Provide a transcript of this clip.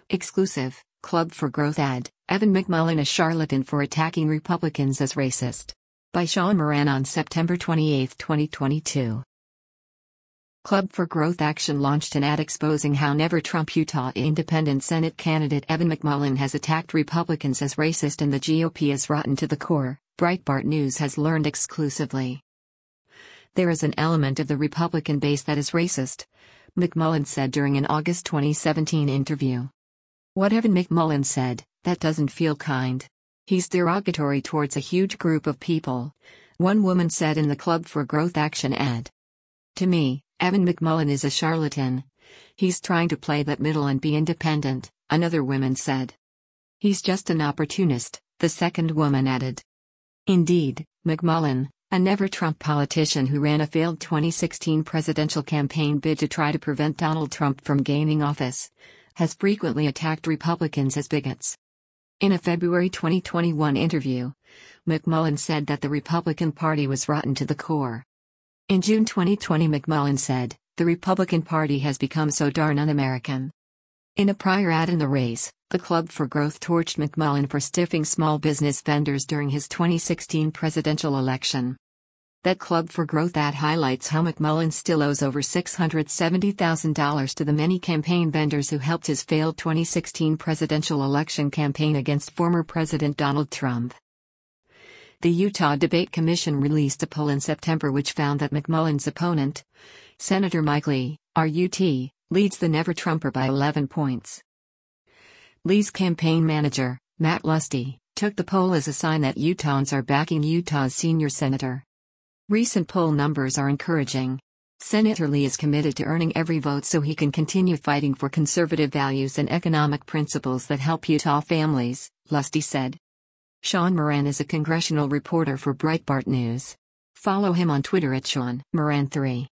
Exclusive, Club for Growth ad, Evan McMullin a charlatan for attacking Republicans as racist. By Sean Moran on September 28, 2022. Club for Growth Action launched an ad exposing how Never Trump Utah Independent Senate candidate Evan McMullin has attacked Republicans as racist and the GOP is rotten to the core, Breitbart News has learned exclusively. There is an element of the Republican base that is racist, McMullin said during an August 2017 interview. What Evan McMullin said, that doesn't feel kind. He's derogatory towards a huge group of people, one woman said in the Club for Growth Action ad. To me, Evan McMullin is a charlatan. He's trying to play that middle and be independent, another woman said. He's just an opportunist, the second woman added. Indeed, McMullin, a never-Trump politician who ran a failed 2016 presidential campaign bid to try to prevent Donald Trump from gaining office, has frequently attacked Republicans as bigots. In a February 2021 interview, McMullin said that the Republican Party was rotten to the core. In June 2020, McMullin said, "The Republican Party has become so darn un-American." In a prior ad in the race, the Club for Growth torched McMullin for stiffing small business vendors during his 2016 presidential election. That Club for Growth ad highlights how McMullin still owes over $670,000 to the many campaign vendors who helped his failed 2016 presidential election campaign against former President Donald Trump. The Utah Debate Commission released a poll in September which found that McMullin's opponent, Senator Mike Lee, RUT, leads the Never-Trumper by 11 points. Lee's campaign manager, Matt Lusty, took the poll as a sign that Utahns are backing Utah's senior senator. Recent poll numbers are encouraging. Senator Lee is committed to earning every vote so he can continue fighting for conservative values and economic principles that help Utah families, Lusty said. Sean Moran is a congressional reporter for Breitbart News. Follow him on Twitter at Sean Moran3.